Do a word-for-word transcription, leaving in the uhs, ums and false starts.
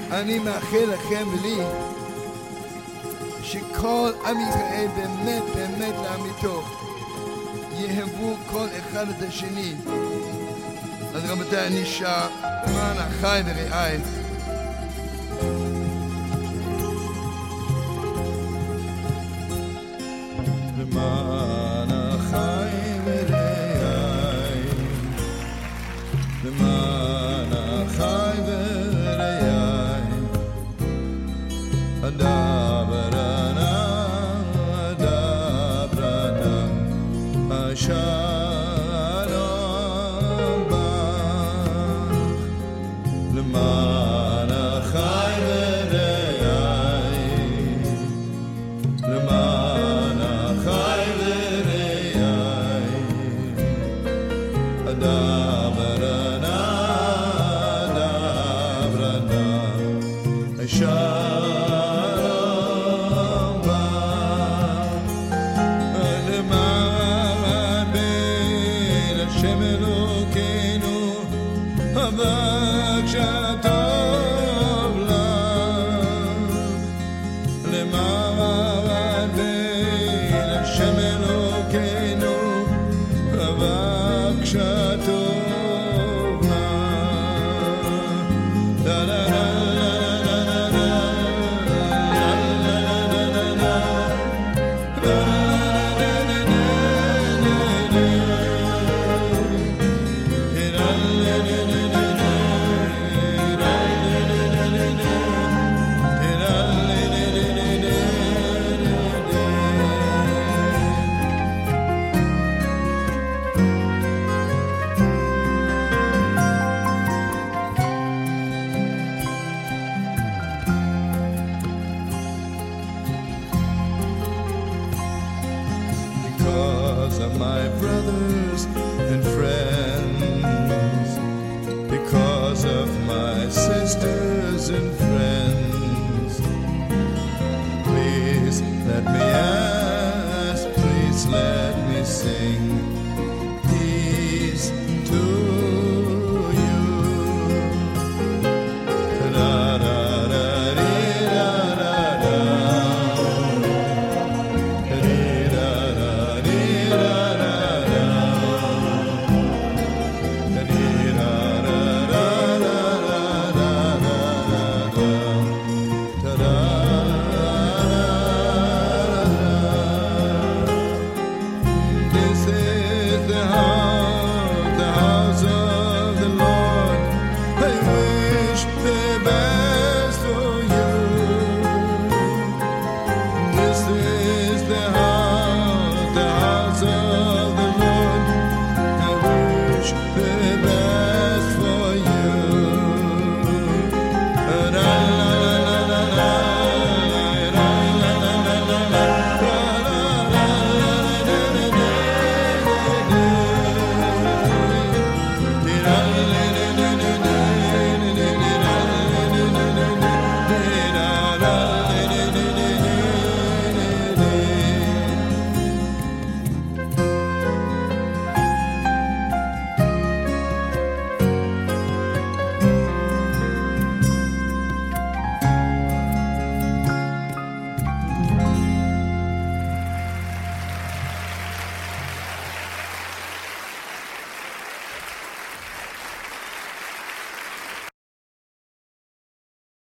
אני מאחל לכם ולי שכל עם ישראל באמת באמת לאמיתו יאהבו כל אחד את השני. אז רבותיי, אני שר למען אחי ורעי. למען אחי ורעי, למען אחי ורעי, אדברנה אדברנה השלום בך. למען אחי ורעי, למען אחי ורעי, אדברנה אדברנה השלום בך. למען בין השם אלוקינו הבקשתו לך. למען בין השם אלוקינו הבקשתו לך. לה לה לה because of my brothers and friends, because of my sisters and friends.